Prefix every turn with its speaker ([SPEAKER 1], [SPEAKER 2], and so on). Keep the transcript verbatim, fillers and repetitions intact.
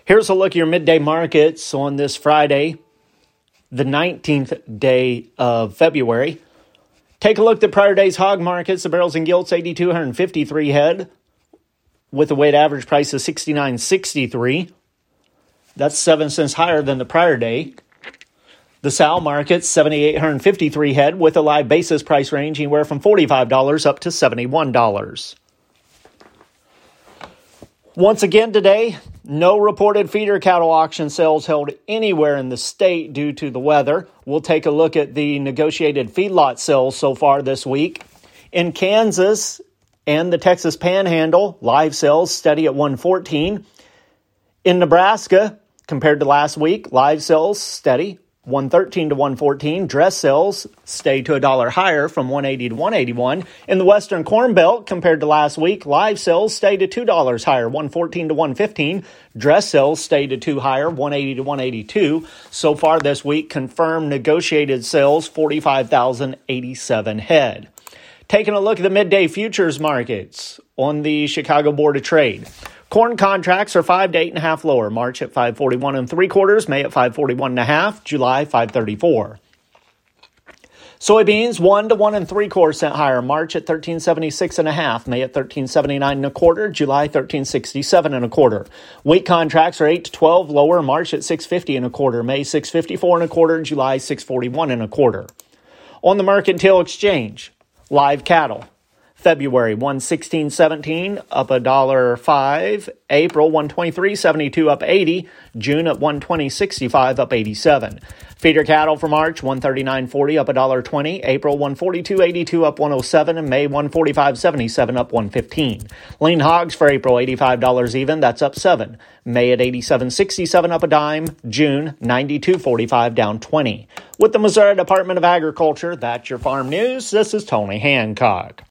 [SPEAKER 1] Here's a look at your midday markets on this Friday, the nineteenth day of February. Take a look at the prior day's hog markets. The barrels and gilts, eight thousand two hundred fifty-three head, with a weighted average price of sixty-nine sixty-three. That's seven cents higher than the prior day. The sow market, seven thousand eight hundred fifty-three head, with a live basis price range anywhere from forty-five dollars up to seventy-one dollars. Once again today, no reported feeder cattle auction sales held anywhere in the state due to the weather. We'll take a look at the negotiated feedlot sales so far this week. In Kansas and the Texas Panhandle, live sales steady at one fourteen. In Nebraska, compared to last week, live sales steady, one thirteen to one fourteen. Dress sales stay to a dollar higher from one eighty to one eighty-one. In the Western Corn Belt, compared to last week, live sales stay to two dollars higher, one fourteen to one fifteen. Dress sales stay to two higher, one eighty to one eighty-two. So far this week, confirmed negotiated sales, forty-five thousand eighty-seven head. Taking a look at the midday futures markets on the Chicago Board of Trade. Corn contracts are five to eight and a half lower. March at five forty-one and three quarters. May at five forty-one and a half. July five thirty-four. Soybeans one to one and three quarter cent higher. March at thirteen seventy-six and a half. May at thirteen seventy-nine and a quarter. July thirteen sixty-seven and a quarter. Wheat contracts are eight to twelve lower. March at six fifty and a quarter. May six fifty-four and a quarter. July six forty-one and a quarter. On the Mercantile Exchange, live cattle. February one sixteen seventeen up a dollar five. April one twenty-three seventy-two up eighty. June at one twenty sixty-five up eighty-seven. Feeder cattle for March one thirty-nine forty up a dollar twenty. April one forty-two eighty-two up one oh seven, and May one forty-five seventy-seven up one fifteen. Lean hogs for April eighty-five dollars even, that's up seven. May at eighty-seven sixty-seven up a dime. June ninety-two forty-five down twenty. With the Missouri Department of Agriculture, that's your farm news. This is Tony Hancock.